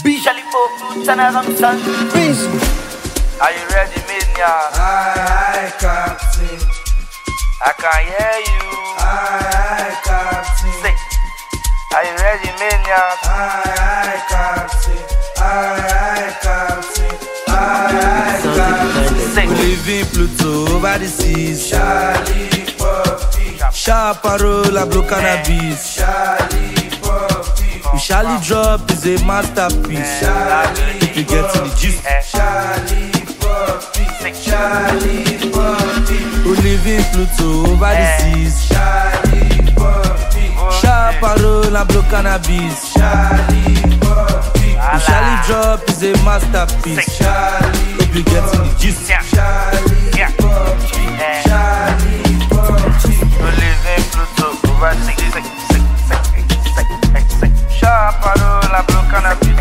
Charlie Pope, Tana Ramson. Are you ready, Maniac? Aye, Captain. I can hear you. Aye, Captain. Say, are you ready, Maniac? Aye, Captain. Aye, Captain. Aye, Captain. Say, We live in Pluto over the seas. Charlie Poppy. Sharp parole, I blow cannabis. Charlie Poppy. We Charlie drop is a masterpiece. Charlie if you get in the gist. Charlie Poppy. Charlie Poppy. We live in Pluto over the seas. Charlie Poppy. Sharp parole, I blow cannabis. Charlie Poppy. We Charlie drop is a masterpiece. Charlie if you get in the gist. Charlie Poppy. Charlie Poppy. we live in Pluto over the seas. Sharp parole, I blow cannabis.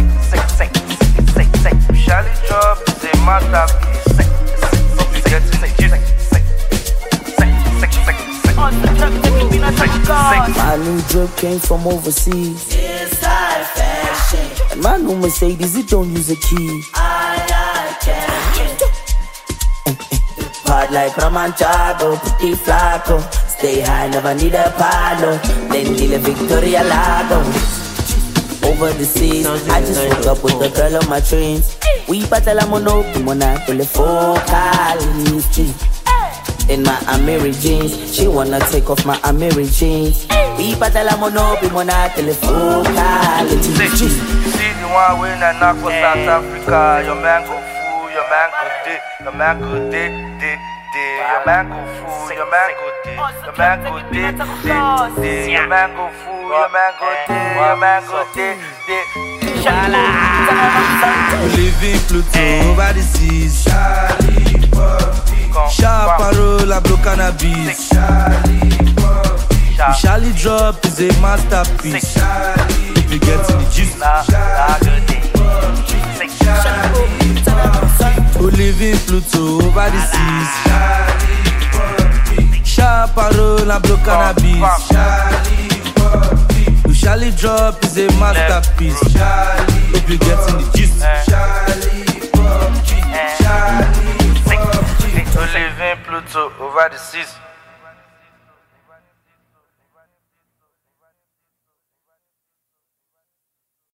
Charlie drop is a masterpiece. Hope you get in the gist. My new drip came from overseas. Inside fashion. And my new Mercedes, it don't use a key. I catch Hard like Ramanchago, pretty flaco. Stay high, never need a palo. Then deal a Victoria Lago. Over the seas, I just woke up with the girl on my dreams. We patala monopi mona focality. In my Amiri jeans, she wanna take off my Amiri jeans. We patala monopi mona focality. See the one way na knock for South Africa. Your man go fool, your man go dick, your man go dick. Your man go fool, your man go dick, your man go dick. Your man go fool, your man go dick, your man go dick. We live in Pluto over the seas. Charlie Poppy. Sharp parole, I blow cannabis. Charlie Poppy. We Charlie drop is a masterpiece. Charlie if you get in the gist. We live in Pluto over the seas. Charlie Poppy. Sharp parole, I blow cannabis. Charlie Poppy. We Charlie drop is a masterpiece. Charlie if you get in the gist. Charlie Poppy. Charlie Poppy. We live in Pluto over the seas.